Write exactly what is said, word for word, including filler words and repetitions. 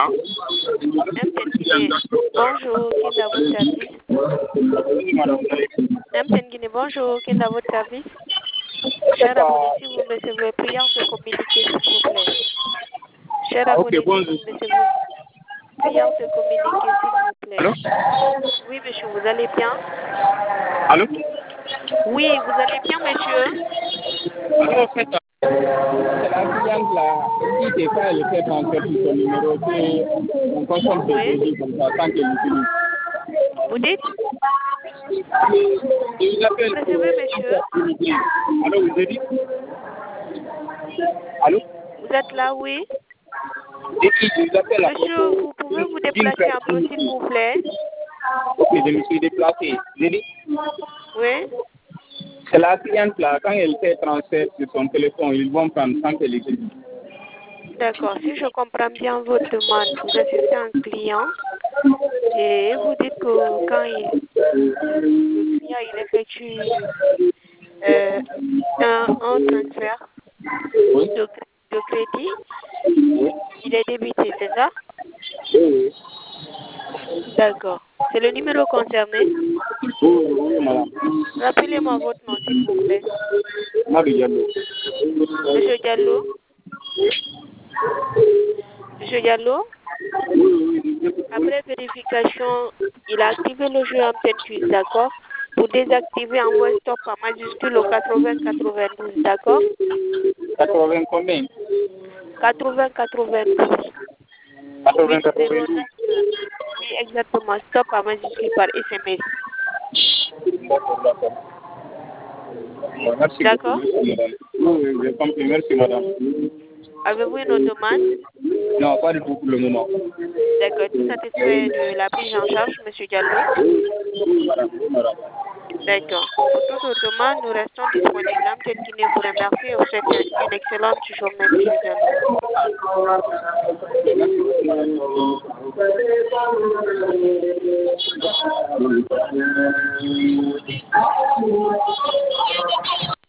M T N Guinée, bonjour, qui est à votre service? M T N Guinée, bonjour, qui est à votre service? Cher abonné, si vous me recevez, prions de communiquer, s'il vous plaît. Cher abonné, si vous me recevez, prions de communiquer, s'il vous plaît. Allô? Oui, monsieur, vous allez bien? Allô? Oui, vous allez bien, monsieur? Alors, en fait, c'est la cliente là qui fait pas le fait transfert sur son numéro qu'on consomme des Oui. données comme ça sans qu'elle l'utilise. Vous dites? Je vous appelle Vous pour recevez, monsieur? opportunité. Allô, vous avez dit? Allô? Vous êtes là, oui? Et puis, je vous appelle à Monsieur, propos vous pouvez vous d'une déplacer un peu, personne. s'il vous plaît? Ok, je me suis déplacé. J'ai dit, Oui? c'est la cliente là, quand elle fait transfert sur son téléphone, ils vont prendre sans qu'elle l'utilise. D'accord. Si je comprends bien votre demande, vous assistez un client et vous dites que quand il, le client il effectue euh, un, un transfert Oui? de, de crédit, Oui? il est débité, c'est ça? Oui, oui. D'accord. C'est le numéro concerné. Oui, oui, oui, madame. Rappelez-moi votre nom, s'il vous plaît. Madou Diallo. Monsieur Diallo. Monsieur Diallo. Après vérification, il a activé le jeu M T N Quiz, d'accord? Pour désactiver, envoyez stop en majuscule au quatre-vingts quatre-vingt-douze, d'accord? quatre-vingts combien? quatre-vingts quatre-vingt-douze. quatre-vingts huit zéro quatre-vingt-douze. neuf. Oui, exactement. Stop en majuscule par S M S. D'accord, d'accord. Bon, merci beaucoup. D'accord? Merci, madame. Oui, oui, j'ai compris. Merci, madame. Avez-vous une autre demande? Non, pas du tout pour le moment. D'accord. Tout satisfait de la prise en charge, Monsieur Diallo? Oui, madame. Oui, madame. D'accord. Pour toute autre demande, nous restons disponibles. M T N Guinée vous remercie et vous souhaite une excellente journée, Monsieur Diallo. Merci.